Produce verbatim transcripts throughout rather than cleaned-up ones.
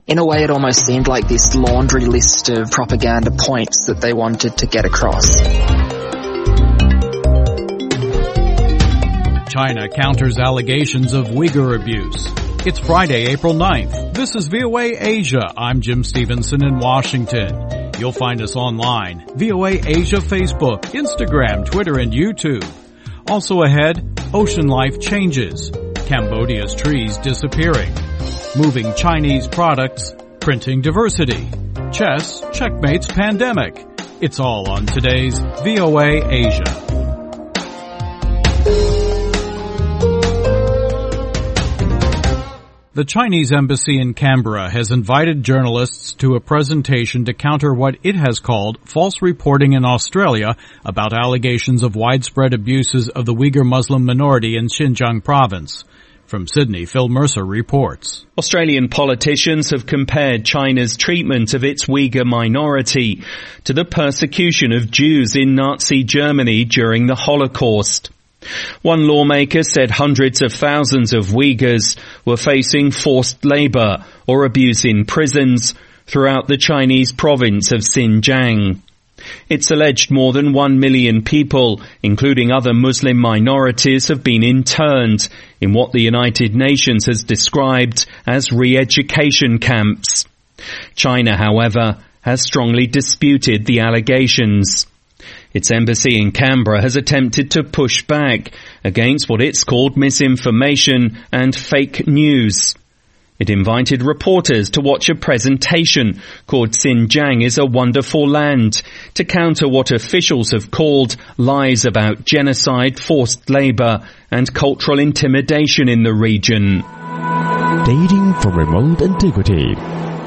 In a way, it almost seemed like this laundry list of propaganda points that they wanted to get across. China counters allegations of Uyghur abuse. It's Friday, April ninth. This is V O A Asia. I'm Jim Stevenson in Washington. You'll find us online, V O A Asia Facebook, Instagram, Twitter, and YouTube. Also ahead, ocean life changes. Cambodia's trees disappearing. Moving Chinese products, printing diversity. Chess checkmates pandemic. It's all on today's V O A Asia. The Chinese embassy in Canberra has invited journalists to a presentation to counter what it has called false reporting in Australia about allegations of widespread abuses of the Uyghur Muslim minority in Xinjiang province. From Sydney, Phil Mercer reports. Australian politicians have compared China's treatment of its Uyghur minority to the persecution of Jews in Nazi Germany during the Holocaust. One lawmaker said hundreds of thousands of Uyghurs were facing forced labor or abuse in prisons throughout the Chinese province of Xinjiang. It's alleged more than one million people, including other Muslim minorities, have been interned in what the United Nations has described as re-education camps. China, however, has strongly disputed the allegations. Its embassy in Canberra has attempted to push back against what it's called misinformation and fake news. It invited reporters to watch a presentation called Xinjiang is a Wonderful Land to counter what officials have called lies about genocide, forced labor and cultural intimidation in the region. Dating from remote antiquity,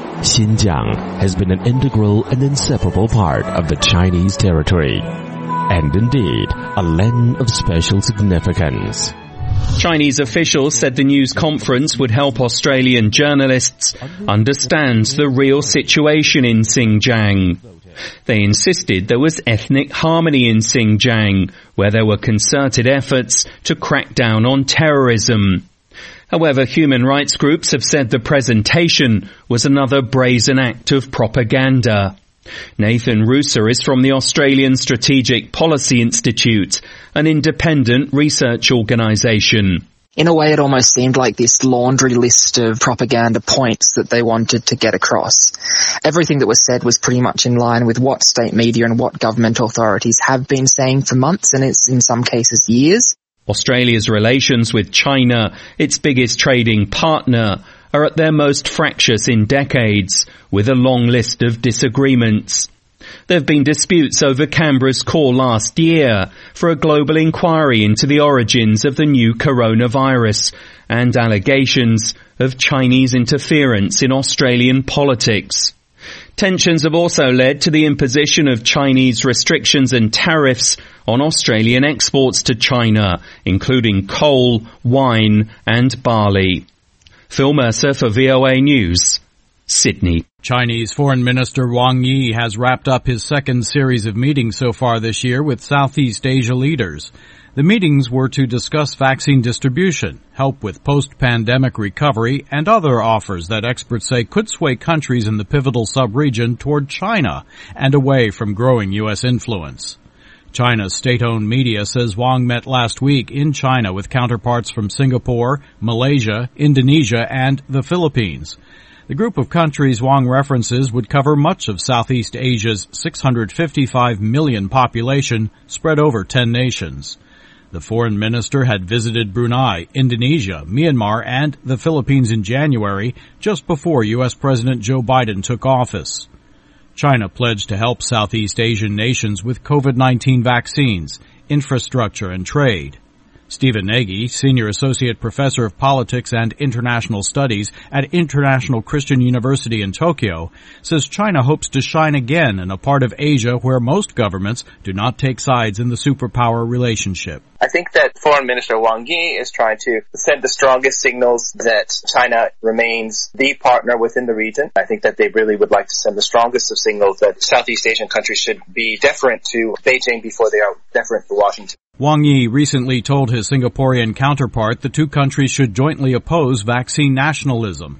Xinjiang has been an integral and inseparable part of the Chinese territory, and indeed a land of special significance. Chinese officials said the news conference would help Australian journalists understand the real situation in Xinjiang. They insisted there was ethnic harmony in Xinjiang, where there were concerted efforts to crack down on terrorism. However, human rights groups have said the presentation was another brazen act of propaganda. Nathan Ruser is from the Australian Strategic Policy Institute, an independent research organisation. In a way, it almost seemed like this laundry list of propaganda points that they wanted to get across. Everything that was said was pretty much in line with what state media and what government authorities have been saying for months, and it's in some cases years. Australia's relations with China, its biggest trading partner, are at their most fractious in decades, with a long list of disagreements. There have been disputes over Canberra's call last year for a global inquiry into the origins of the new coronavirus and allegations of Chinese interference in Australian politics. Tensions have also led to the imposition of Chinese restrictions and tariffs on Australian exports to China, including coal, wine and barley. Phil Mercer for V O A News, Sydney. Chinese Foreign Minister Wang Yi has wrapped up his second series of meetings so far this year with Southeast Asia leaders. The meetings were to discuss vaccine distribution, help with post-pandemic recovery, and other offers that experts say could sway countries in the pivotal sub-region toward China and away from growing U S influence. China's state-owned media says Wang met last week in China with counterparts from Singapore, Malaysia, Indonesia, and the Philippines. The group of countries Wang references would cover much of Southeast Asia's six hundred fifty-five million population spread over ten nations. The foreign minister had visited Brunei, Indonesia, Myanmar, and the Philippines in January, just before U S President Joe Biden took office. China pledged to help Southeast Asian nations with COVID nineteen vaccines, infrastructure, and trade. Stephen Nagy, Senior Associate Professor of Politics and International Studies at International Christian University in Tokyo, says China hopes to shine again in a part of Asia where most governments do not take sides in the superpower relationship. I think that Foreign Minister Wang Yi is trying to send the strongest signals that China remains the partner within the region. I think that they really would like to send the strongest of signals that Southeast Asian countries should be deferent to Beijing before they are deferent to Washington. Wang Yi recently told his Singaporean counterpart the two countries should jointly oppose vaccine nationalism.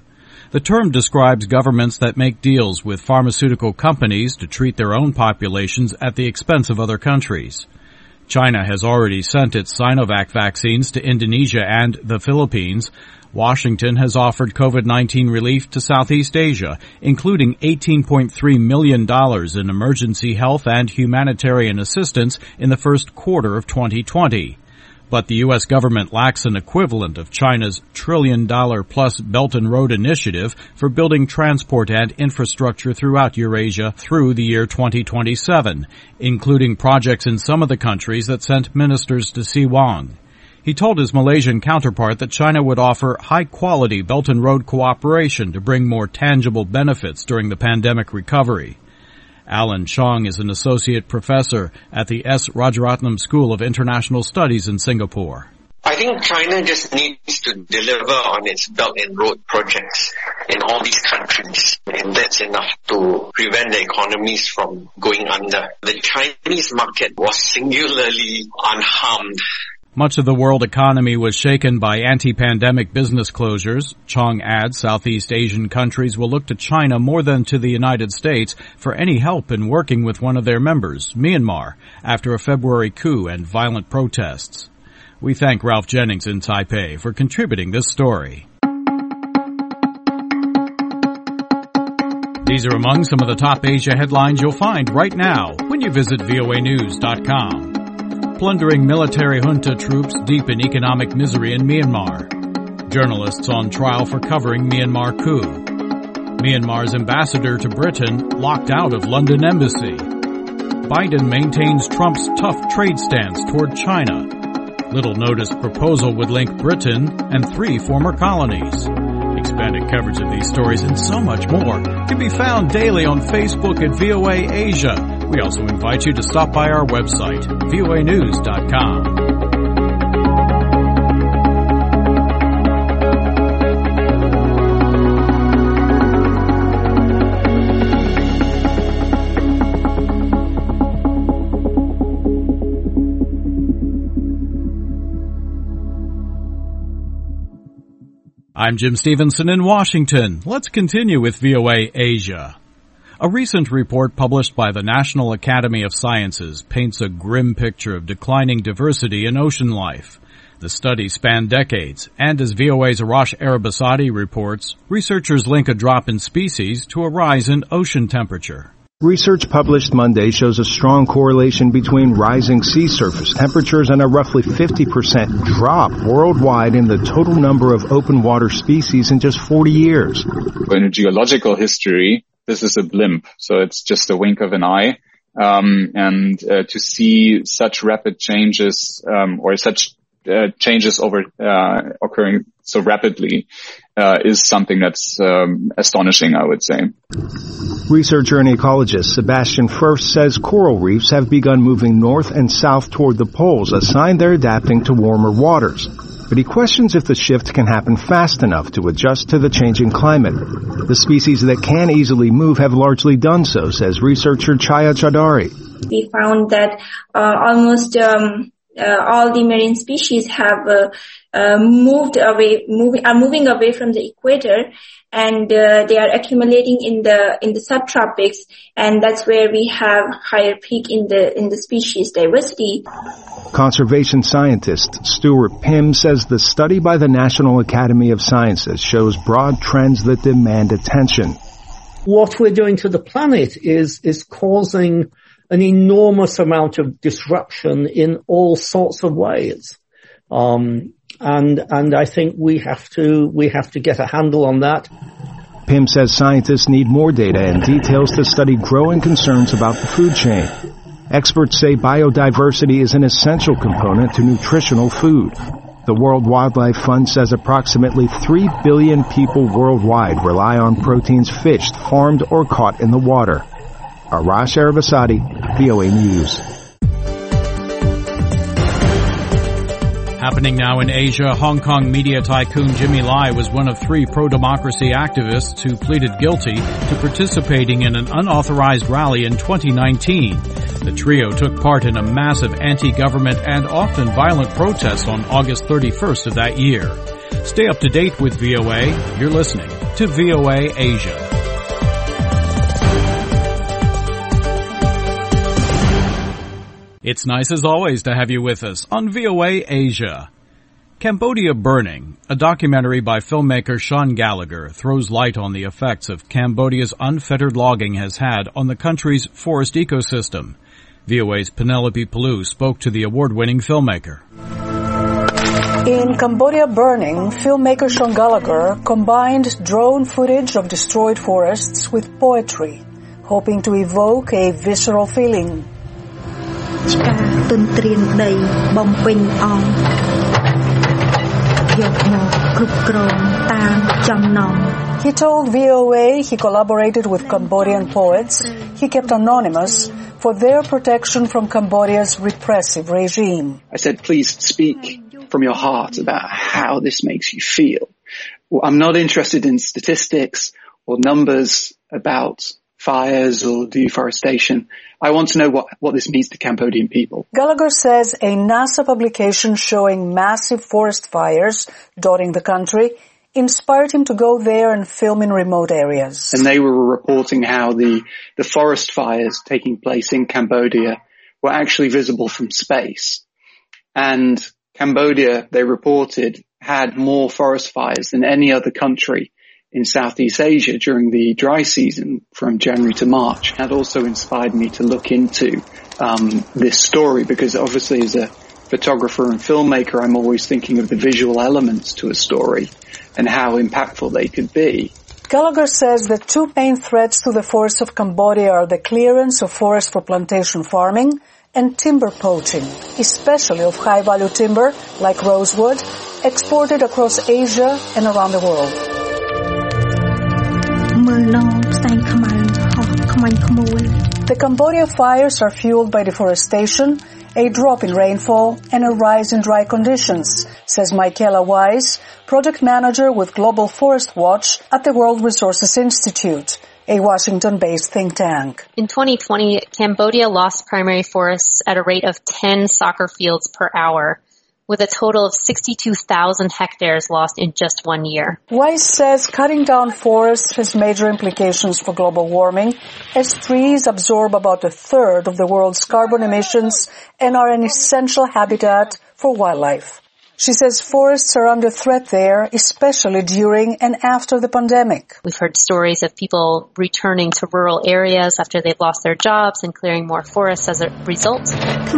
The term describes governments that make deals with pharmaceutical companies to treat their own populations at the expense of other countries. China has already sent its Sinovac vaccines to Indonesia and the Philippines. Washington has offered COVID nineteen relief to Southeast Asia, including eighteen point three million dollars in emergency health and humanitarian assistance in the first quarter of twenty twenty. But the U S government lacks an equivalent of China's trillion-dollar-plus Belt and Road Initiative for building transport and infrastructure throughout Eurasia through the year twenty twenty-seven, including projects in some of the countries that sent ministers to see Wang. He told his Malaysian counterpart that China would offer high-quality Belt and Road cooperation to bring more tangible benefits during the pandemic recovery. Alan Chong is an associate professor at the S. Rajaratnam School of International Studies in Singapore. I think China just needs to deliver on its Belt and Road projects in all these countries, and that's enough to prevent the economies from going under. The Chinese market was singularly unharmed. Much of the world economy was shaken by anti-pandemic business closures. Chong adds Southeast Asian countries will look to China more than to the United States for any help in working with one of their members, Myanmar, after a February coup and violent protests. We thank Ralph Jennings in Taipei for contributing this story. These are among some of the top Asia headlines you'll find right now when you visit V O A news dot com. Plundering military junta troops deep in economic misery in Myanmar. Journalists on trial for covering Myanmar coup. Myanmar's ambassador to Britain locked out of London embassy. Biden maintains Trump's tough trade stance toward China. Little-noticed proposal would link Britain and three former colonies. Expanded coverage of these stories and so much more can be found daily on Facebook at V O A Asia. We also invite you to stop by our website, V O A news dot com. I'm Jim Stevenson in Washington. Let's continue with V O A Asia. A recent report published by the National Academy of Sciences paints a grim picture of declining diversity in ocean life. The study spanned decades, and as V O A's Arash Arabasadi reports, researchers link a drop in species to a rise in ocean temperature. Research published Monday shows a strong correlation between rising sea surface temperatures and a roughly fifty percent drop worldwide in the total number of open water species in just forty years. In geological history, this is a blimp, so it's just a wink of an eye. Um, and uh, to see such rapid changes um, or such uh, changes over uh, occurring so rapidly uh, is something that's um, astonishing, I would say. Researcher and ecologist Sebastian First says coral reefs have begun moving north and south toward the poles, a sign they're adapting to warmer waters. But he questions if the shift can happen fast enough to adjust to the changing climate. The species that can easily move have largely done so, says researcher Chaya Chaudhary. We found that uh, almost um, uh, all the marine species have uh, uh, moved away, moving, are moving away from the equator, and uh, they are accumulating in the in the subtropics, and that's where we have higher peak in the in the species diversity. Conservation scientist Stuart Pym says the study by the National Academy of Sciences shows broad trends that demand attention. What we're doing to the planet is is causing an enormous amount of disruption in all sorts of ways. Um, and and I think we have to we have to get a handle on that. Pym says scientists need more data and details to study growing concerns about the food chain. Experts say biodiversity is an essential component to nutritional food. The World Wildlife Fund says approximately three billion people worldwide rely on proteins fished, farmed, or caught in the water. Arash Arabasadi, V O A News. Happening now in Asia, Hong Kong media tycoon Jimmy Lai was one of three pro-democracy activists who pleaded guilty to participating in an unauthorized rally in twenty nineteen. The trio took part in a massive anti-government and often violent protest on August thirty-first of that year. Stay up to date with V O A. You're listening to V O A Asia. It's nice as always to have you with us on V O A Asia. Cambodia Burning, a documentary by filmmaker Sean Gallagher, throws light on the effects of Cambodia's unfettered logging has had on the country's forest ecosystem. V O A's Penelope Palou spoke to the award-winning filmmaker. In Cambodia Burning, filmmaker Sean Gallagher combined drone footage of destroyed forests with poetry, hoping to evoke a visceral feeling. He told V O A he collaborated with Cambodian poets he kept anonymous for their protection from Cambodia's repressive regime. I said, please speak from your heart about how this makes you feel. Well, I'm not interested in statistics or numbers about fires or deforestation. I want to know what, what this means to Cambodian people. Gallagher says a NASA publication showing massive forest fires dotting the country inspired him to go there and film in remote areas. And they were reporting how the, the forest fires taking place in Cambodia were actually visible from space. And Cambodia, they reported, had more forest fires than any other country in Southeast Asia during the dry season from January to March. That also inspired me to look into um, this story because obviously as a photographer and filmmaker, I'm always thinking of the visual elements to a story and how impactful they could be. Gallagher says the two main threats to the forests of Cambodia are the clearance of forest for plantation farming and timber poaching, especially of high-value timber like rosewood, exported across Asia and around the world. The Cambodia fires are fueled by deforestation, a drop in rainfall, and a rise in dry conditions, says Michaela Wise, project manager with Global Forest Watch at the World Resources Institute, a Washington-based think tank. In twenty twenty, Cambodia lost primary forests at a rate of ten soccer fields per hour, with a total of sixty-two thousand hectares lost in just one year. Wise says cutting down forests has major implications for global warming, as trees absorb about a third of the world's carbon emissions and are an essential habitat for wildlife. She says forests are under threat there, especially during and after the pandemic. We've heard stories of people returning to rural areas after they've lost their jobs and clearing more forests as a result.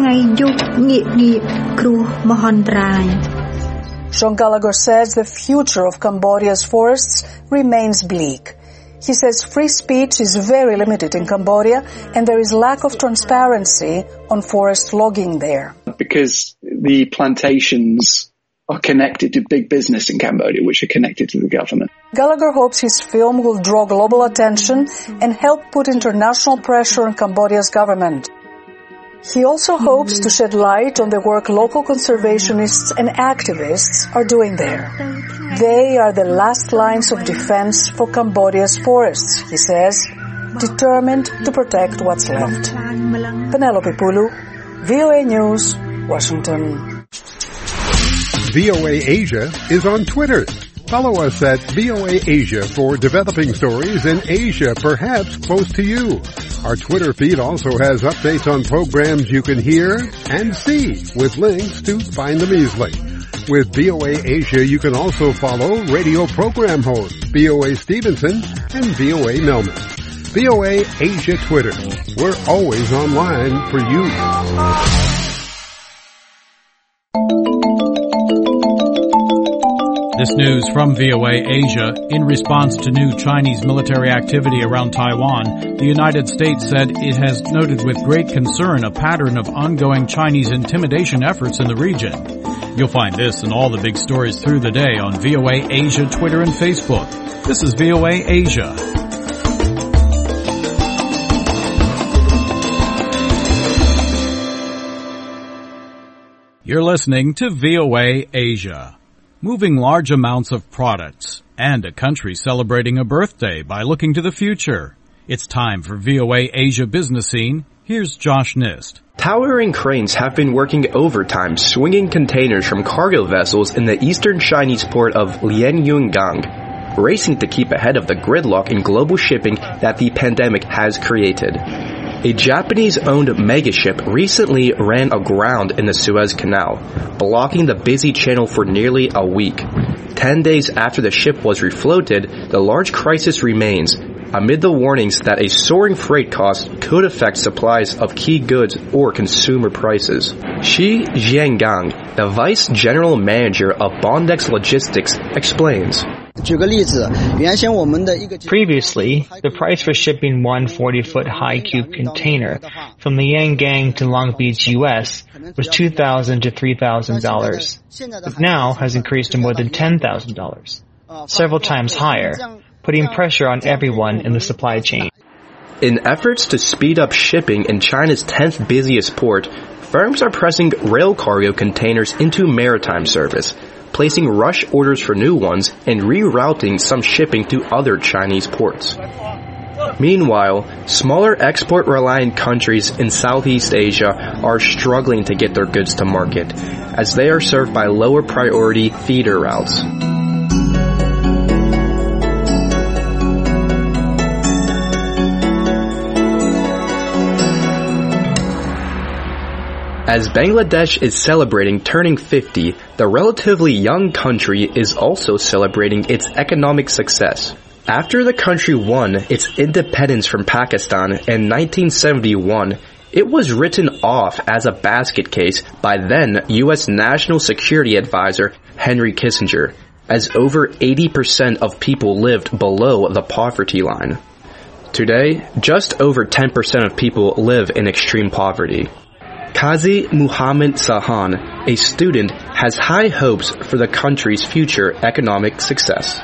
Sean Gallagher says the future of Cambodia's forests remains bleak. He says free speech is very limited in Cambodia and there is lack of transparency on forest logging there. Because the plantations are connected to big business in Cambodia, which are connected to the government. Gallagher hopes his film will draw global attention and help put international pressure on Cambodia's government. He also hopes to shed light on the work local conservationists and activists are doing there. They are the last lines of defense for Cambodia's forests, he says, determined to protect what's left. Penelope Palou, V O A News, Washington. V O A Asia is on Twitter. Follow us at V O A Asia for developing stories in Asia, perhaps close to you. Our Twitter feed also has updates on programs you can hear and see with links to find them easily. With V O A Asia, you can also follow radio program hosts V O A Stevenson and V O A Melman. V O A Asia Twitter. We're always online for you. This news from V O A Asia. In response to new Chinese military activity around Taiwan, the United States said it has noted with great concern a pattern of ongoing Chinese intimidation efforts in the region. You'll find this and all the big stories through the day on V O A Asia, Twitter, and Facebook. This is V O A Asia. You're listening to V O A Asia. Moving large amounts of products, and a country celebrating a birthday by looking to the future. It's time for V O A Asia Business Scene. Here's Josh Nist. Towering cranes have been working overtime swinging containers from cargo vessels in the eastern Chinese port of Lianyungang, racing to keep ahead of the gridlock in global shipping that the pandemic has created. A Japanese-owned megaship recently ran aground in the Suez Canal, blocking the busy channel for nearly a week. Ten days after the ship was refloated, the large crisis remains, amid the warnings that a soaring freight cost could affect supplies of key goods or consumer prices. Shi Jiangang, the Vice General Manager of Bondex Logistics, explains. Previously, the price for shipping one forty-foot high cube container from Lianyungang to Long Beach, U S was two thousand dollars to three thousand dollars, but now has increased to more than ten thousand dollars, several times higher, putting pressure on everyone in the supply chain. In efforts to speed up shipping in China's tenth busiest port, firms are pressing rail cargo containers into maritime service, placing rush orders for new ones and rerouting some shipping to other Chinese ports. Meanwhile, smaller export-reliant countries in Southeast Asia are struggling to get their goods to market, as they are served by lower priority feeder routes. As Bangladesh is celebrating turning fifty, the relatively young country is also celebrating its economic success. After the country won its independence from Pakistan in nineteen seventy-one, it was written off as a basket case by then U S National Security Advisor Henry Kissinger, as over eighty percent of people lived below the poverty line. Today, just over ten percent of people live in extreme poverty. Qazi Muhammad Sahan, a student, has high hopes for the country's future economic success.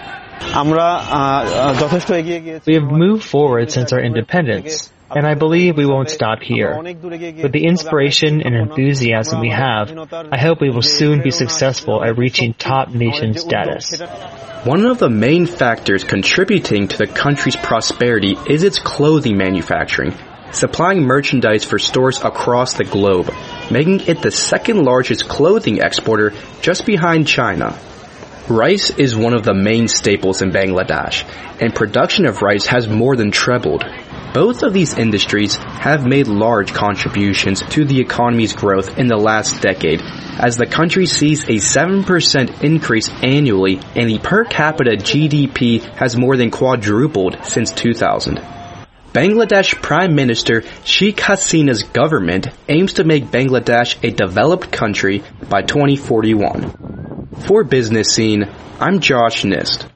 We have moved forward since our independence, and I believe we won't stop here. With the inspiration and enthusiasm we have, I hope we will soon be successful at reaching top nation status. One of the main factors contributing to the country's prosperity is its clothing manufacturing, supplying merchandise for stores across the globe, making it the second largest clothing exporter just behind China. Rice is one of the main staples in Bangladesh, and production of rice has more than trebled. Both of these industries have made large contributions to the economy's growth in the last decade, as the country sees a seven percent increase annually and the per capita G D P has more than quadrupled since two thousand. Bangladesh Prime Minister Sheikh Hasina's government aims to make Bangladesh a developed country by twenty forty-one. For Business Scene, I'm Josh Nist.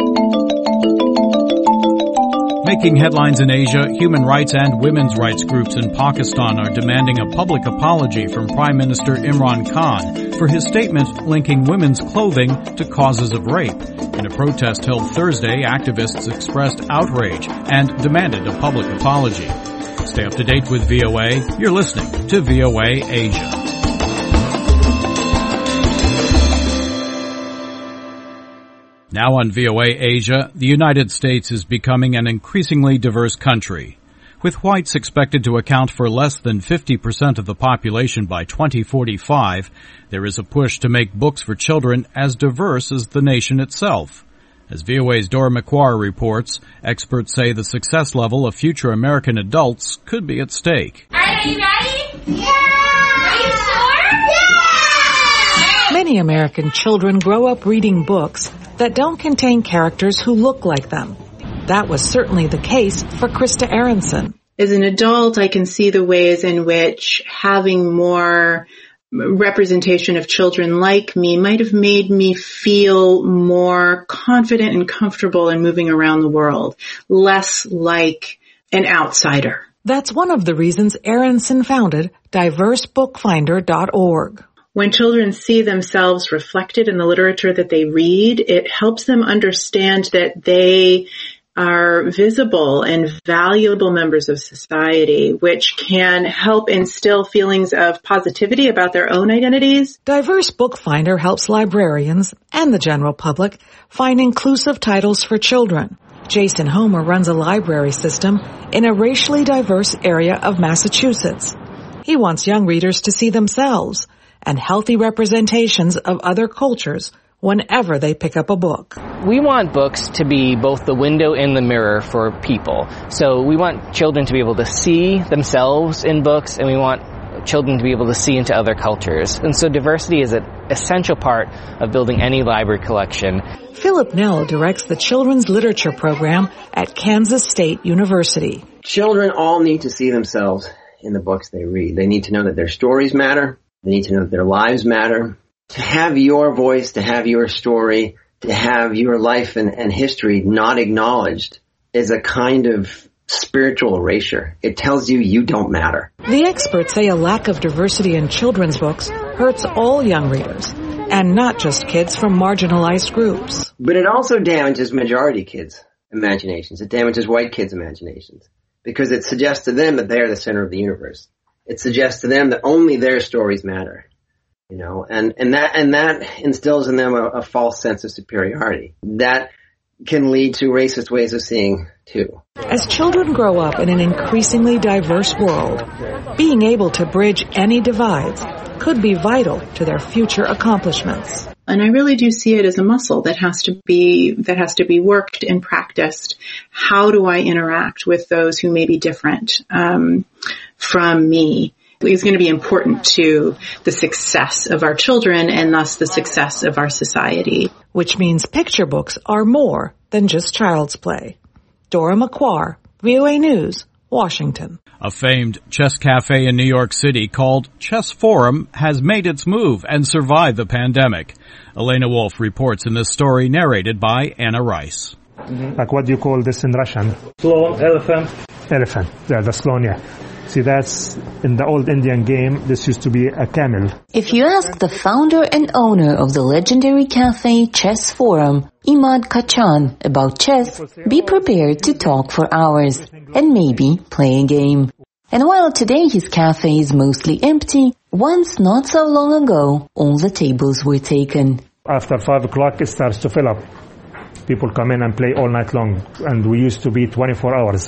Making headlines in Asia, human rights and women's rights groups in Pakistan are demanding a public apology from Prime Minister Imran Khan for his statement linking women's clothing to causes of rape. In a protest held Thursday, activists expressed outrage and demanded a public apology. Stay up to date with V O A. You're listening to V O A Asia. Now on V O A Asia, the United States is becoming an increasingly diverse country. With whites expected to account for less than fifty percent of the population by twenty forty-five, there is a push to make books for children as diverse as the nation itself. As V O A's Dora McQuarrie reports, experts say the success level of future American adults could be at stake. Are you ready? Yeah! Are you sure? Yeah! Many American children grow up reading books that don't contain characters who look like them. That was certainly the case for Krista Aronson. As an adult, I can see the ways in which having more representation of children like me might have made me feel more confident and comfortable in moving around the world, less like an outsider. That's one of the reasons Aronson founded diverse book finder dot org. When children see themselves reflected in the literature that they read, it helps them understand that they are visible and valuable members of society, which can help instill feelings of positivity about their own identities. Diverse Book Finder helps librarians and the general public find inclusive titles for children. Jason Homer runs a library system in a racially diverse area of Massachusetts. He wants young readers to see themselves and healthy representations of other cultures whenever they pick up a book. We want books to be both the window and the mirror for people. So we want children to be able to see themselves in books, and we want children to be able to see into other cultures. And so diversity is an essential part of building any library collection. Philip Nell directs the Children's Literature Program at Kansas State University. Children all need to see themselves in the books they read. They need to know that their stories matter. They need to know that their lives matter. To have your voice, to have your story, to have your life and, and history not acknowledged is a kind of spiritual erasure. It tells you you don't matter. The experts say a lack of diversity in children's books hurts all young readers, and not just kids from marginalized groups. But it also damages majority kids' imaginations. It damages white kids' imaginations because it suggests to them that they're the center of the universe. It suggests to them that only their stories matter. You know, and, and that, and that instills in them a, a false sense of superiority. That can lead to racist ways of seeing, too. As children grow up in an increasingly diverse world, being able to bridge any divides could be vital to their future accomplishments. And I really do see it as a muscle that has to be, that has to be worked and practiced. How do I interact with those who may be different, um, from me? Is going to be important to the success of our children and thus the success of our society. Which means picture books are more than just child's play. Dora McQuarr, V O A News, Washington. A famed chess cafe in New York City called Chess Forum has made its move and survived the pandemic. Elena Wolf reports in this story narrated by Anna Rice. Mm-hmm. Like what do you call this in Russian? Slon, elephant. Elephant, yeah, the slon, yeah. See, that's, in the old Indian game, this used to be a camel. If you ask the founder and owner of the legendary cafe Chess Forum, Imad Kachan, about chess, be prepared to talk for hours and maybe play a game. And while today his cafe is mostly empty, once not so long ago, all the tables were taken. After five o'clock, it starts to fill up. People come in and play all night long, and we used to be twenty-four hours.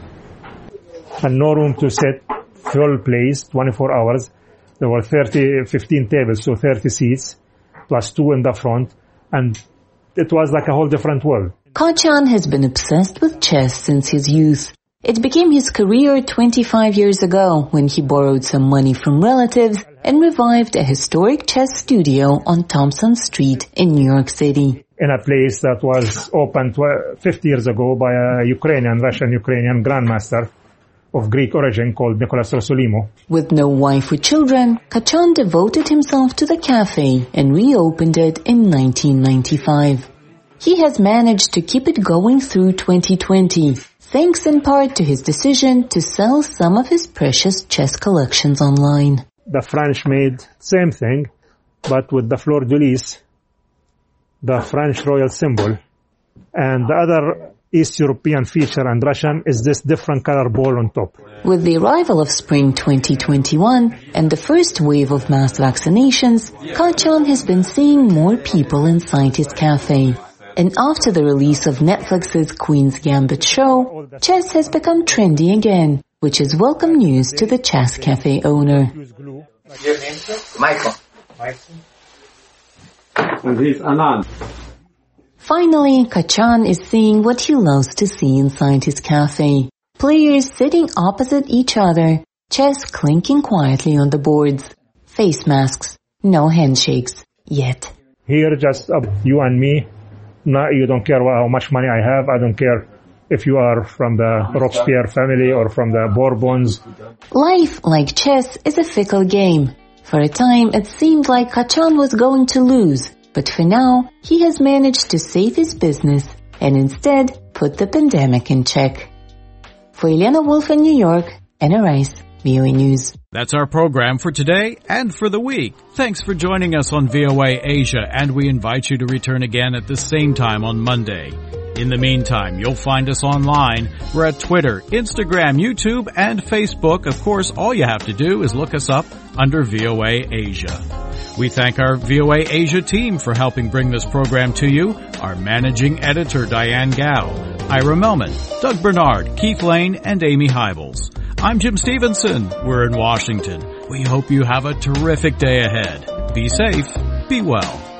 And no room to sit, full place, twenty-four hours. There were thirty, fifteen tables, so thirty seats, plus two in the front, and it was like a whole different world. Kachan has been obsessed with chess since his youth. It became his career twenty-five years ago when he borrowed some money from relatives and revived a historic chess studio on Thompson Street in New York City. In a place that was opened fifty years ago by a Ukrainian, Russian-Ukrainian grandmaster of Greek origin called Nicholas Rosolimo. With no wife or children, Kachan devoted himself to the cafe and reopened it in nineteen ninety-five. He has managed to keep it going through twenty twenty, thanks in part to his decision to sell some of his precious chess collections online. The French made same thing, but with the fleur de lis, the French royal symbol, and the other East European feature and Russian is this different color ball on top. With the arrival of spring twenty twenty-one and the first wave of mass vaccinations, Kachan has been seeing more people inside his cafe. And after the release of Netflix's Queen's Gambit show, chess has become trendy again, which is welcome news to the chess cafe owner. Michael. And he's Anand. Finally, Kachan is seeing what he loves to see inside his cafe. Players sitting opposite each other, chess clinking quietly on the boards. Face masks, no handshakes, yet. Here just uh, you and me. No, you don't care how much money I have. I don't care if you are from the Robespierre family or from the Bourbons. Life, like chess, is a fickle game. For a time, it seemed like Kachan was going to lose. But for now, he has managed to save his business and instead put the pandemic in check. For Elena Wolf in New York, Anna Rice, V O A News. That's our program for today and for the week. Thanks for joining us on V O A Asia, and we invite you to return again at the same time on Monday. In the meantime, you'll find us online. We're at Twitter, Instagram, YouTube, and Facebook. Of course, all you have to do is look us up under V O A Asia. We thank our V O A Asia team for helping bring this program to you. Our managing editor, Diane Gao. Ira Melman, Doug Bernard, Keith Lane, and Amy Hybels. I'm Jim Stevenson. We're in Washington. We hope you have a terrific day ahead. Be safe. Be well.